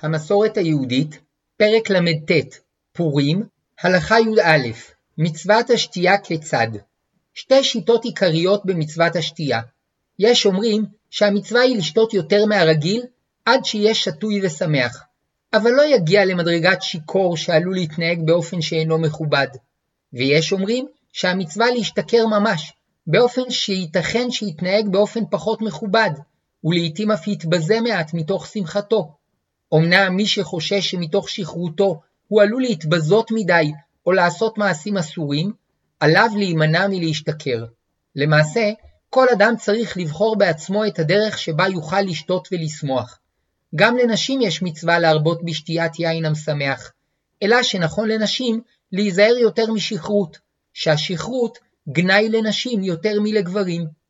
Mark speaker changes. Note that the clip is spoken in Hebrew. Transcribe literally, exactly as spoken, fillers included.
Speaker 1: המסורת היהודית, פרק למ"ט, פורים, הלכה י"א, מצוות השתייה כיצד. שתי שיטות עיקריות במצוות השתייה. יש אומרים שהמצווה היא לשתות יותר מהרגיל עד שיהיה שטוי ושמח, אבל לא יגיע למדרגת שיקור שעלול להתנהג באופן שאינו מכובד. ויש אומרים שהמצווה להשתכר ממש, באופן שייתכן שיתנהג באופן פחות מכובד, ולעיתים אף יתבזה מעט מתוך שמחתו. אמנם מי שחושש שמתוך שכרותו הוא עלול להתבזות מדי או לעשות מעשים אסורים, עליו להימנע מלהשתכר. למעשה, כל אדם צריך לבחור בעצמו את הדרך שבה יוכל לשתות ולשמוח. גם לנשים יש מצווה להרבות בשתיית יין המשמח, אלא שנכון לנשים להיזהר יותר משכרות, שהשכרות גנאי לנשים יותר מלגברים.